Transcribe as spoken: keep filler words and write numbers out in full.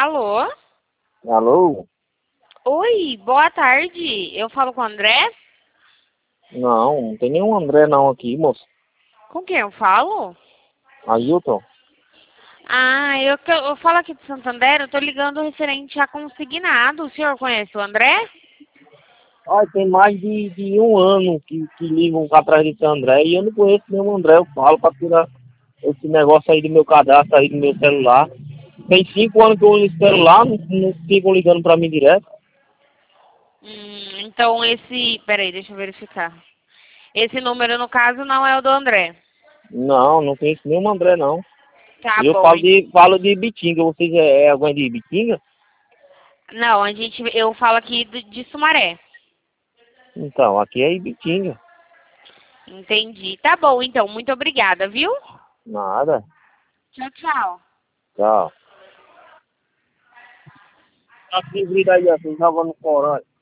Alô? Alô? Oi, boa tarde. Eu falo com o André? Não, não tem nenhum André não aqui, moço. Com quem eu falo? Ailton? Ah, eu, que- eu falo aqui de Santander, eu tô ligando referente a consignado. O senhor conhece o André? Olha, tem mais de, de um ano que, que ligam cá atrás desse André e eu não conheço nenhum André. Eu falo pra tirar esse negócio aí do meu cadastro aí do meu celular. Tem cinco anos que eu uso esse celular, não, não ficam ligando pra mim direto. Hum, então esse... Peraí, deixa eu verificar. Esse número, no caso, não é o do André. Não, não conheço nenhum André não. Tá Eu bom. falo en- de, falo de Bitinga. Vocês é, é alguém de Bitinga? Não, a gente, eu falo aqui de, de Sumaré. Então, aqui é Ibitinga. Entendi. Tá bom, então. Muito obrigada, viu? Nada. Tchau, tchau. Tchau. Tá se vira aí, assim, tava no corante.